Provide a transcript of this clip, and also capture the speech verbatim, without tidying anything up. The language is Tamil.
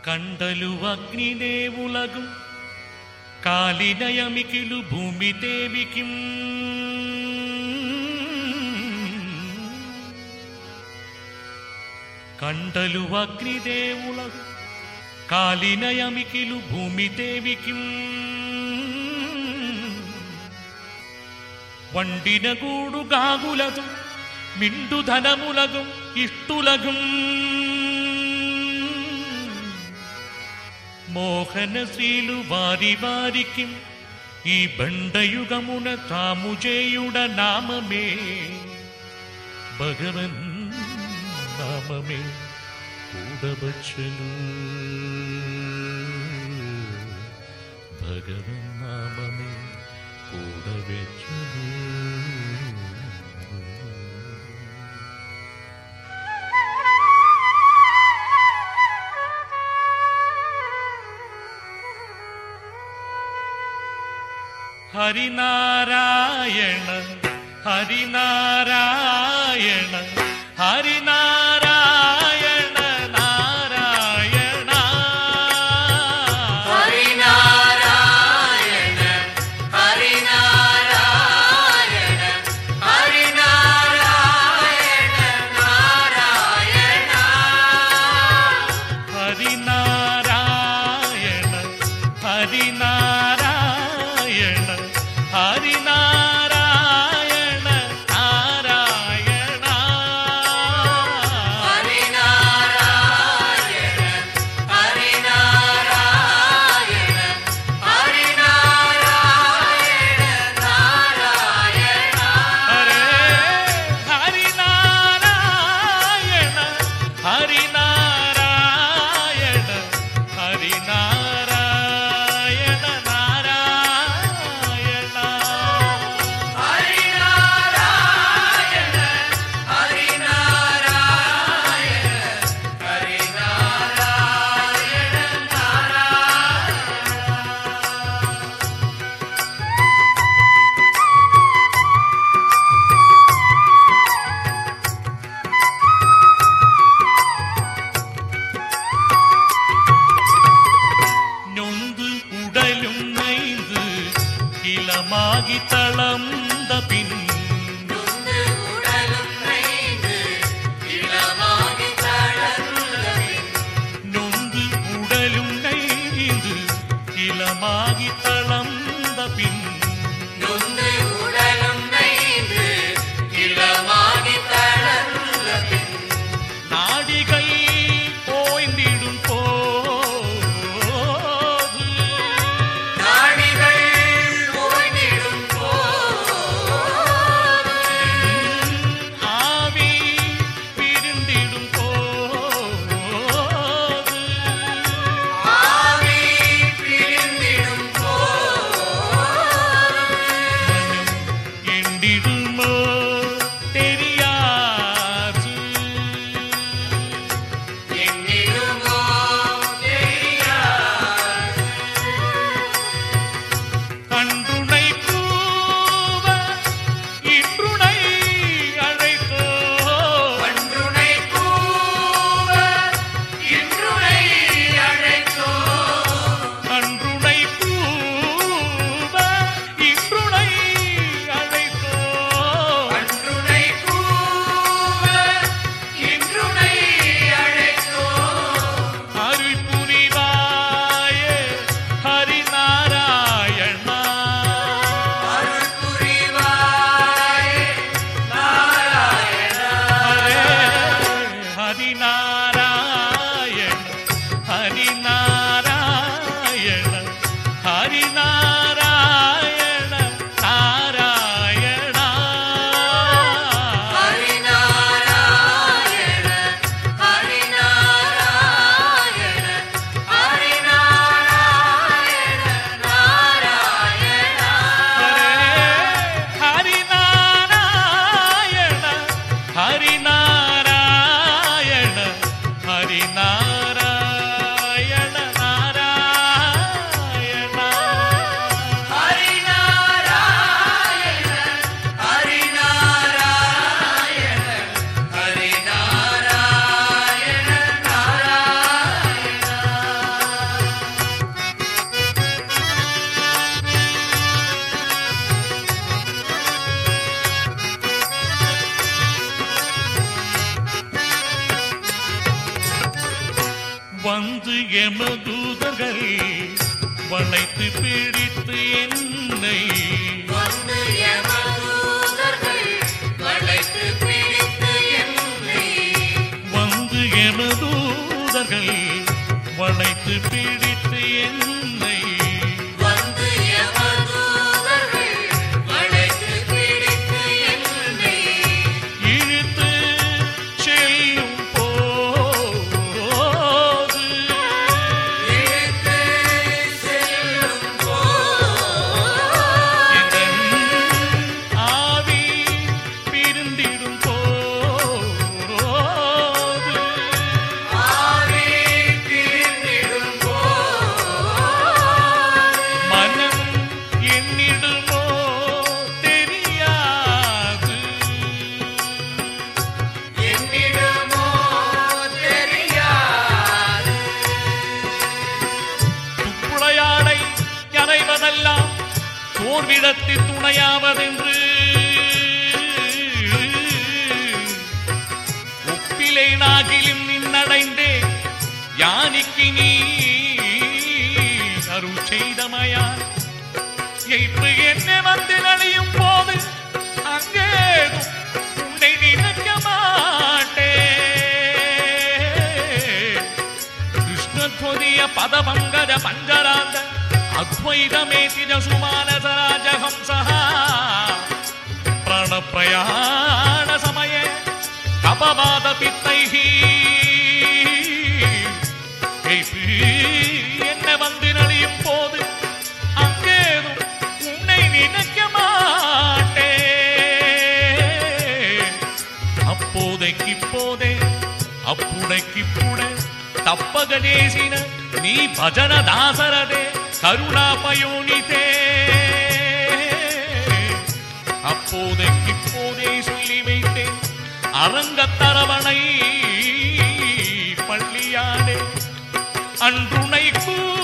కండలు అగ్నిదేవులగు కాలినయమికిలు భూమి దేవికి కండలు అగ్నిదేవులగు కాలినయమికిలు భూమి దేవికి వండిన గూడు గాగులదు మిండు ధనములగు ఇష్టులగు మోహన శ్రీలు వారి వారికి ఈ బండయుగమున తాము చేయుడ నామమే భగవన్ నామమే కూడవచ్చును భగవన్ నామమే కూడవచ్చును. ഹരിനാരായണ ഹരിനാരായണ ഹരിനാരായണ നാരായണ ഹരിനാരായണ ഹരിനാരായണ ഹരിനാരായണ നാരായണ ഹരിനാരായണ ഹരിനാരായണ ഹരിനാരായണ നാരായണ ഹരിനാരായണ ഹരിനാരായണ ഹരിനാരായണ നാരായണ ഹരേ ഹരിനാരായണ ഹരിനാരായണ ഹരിനാരായണ നാരായണ ഹരിനാരായണ ഹരിനാരായണ ഹരിനാരായണ நொந்து உடலும் நைந்து கிளமாகி தளர்ந்த பின் നൊന്ത് ഉടലും നൈந்து ഇളമാകി തളർന്നതിൻ நொந்து உடலும் நைந்து கிளமாகி தளர்ந்த பின் നൊന്ത് ഉടലും നൈந்து ഇളമാകി തളർന്നതിൻ நாடிகை ஓய்ந்திடும் போது നാടികൾ ഓയ്ന്നിടും പോത് வந்து எமதூதர்கள் வளைத்து பிடித்து என்னை வந்து எமதூதர்கள் வளைத்து பிடித்து என்னை வந்து எமதூதர்கள் வளைத்து பிடித்து என்னை வந்து எமதூதர்கள் வளைத்து பிடித்து என்னை இழுத்து செல்லும் போது இழுத்து செல்லும் போது இதன் ஆவி பிரிந்திடும் போது ஆவி பிரிந்திடும் போது மனம் எண்ணிடுமோ தெரியாது என்னிடமோ தெரியாது துப்புளையாடை கரைவதெல்லாம் சோர்விடத்தில் துணையாவதென்று ஒப்பிலை நாகிலும் நின்னடைந்தே யானிக்கு நீ அருள் செய்தமையான் எய்ப்பு என்னை வந்து நலியும் போது அங்கே உன்னை நினைக்க மாட்டேன் கிருஷ்ணத்வதிய பதபங்கஜ பஞ்சராந்த அத்வைதமேதிஜ சுமானசராஜஹம்சः பிராணப்பிரயாண சமயே கபவாத பித்தைः என்ன வந்து நலியும் போது அங்கேதும் உன்னை நினைக்க மாட்டேன் அப்போதைக்கு இப்போதே அப்புடைக்கிப்புடே தப்பக చేసిన నీ భజన దాసరదే கருணாபயோனிதே அப்போதைக்கு இப்போதே சொல்லி வைத்தேன் அரங்கத்தரவணை பள்ளியாடே அன்றுனை கூ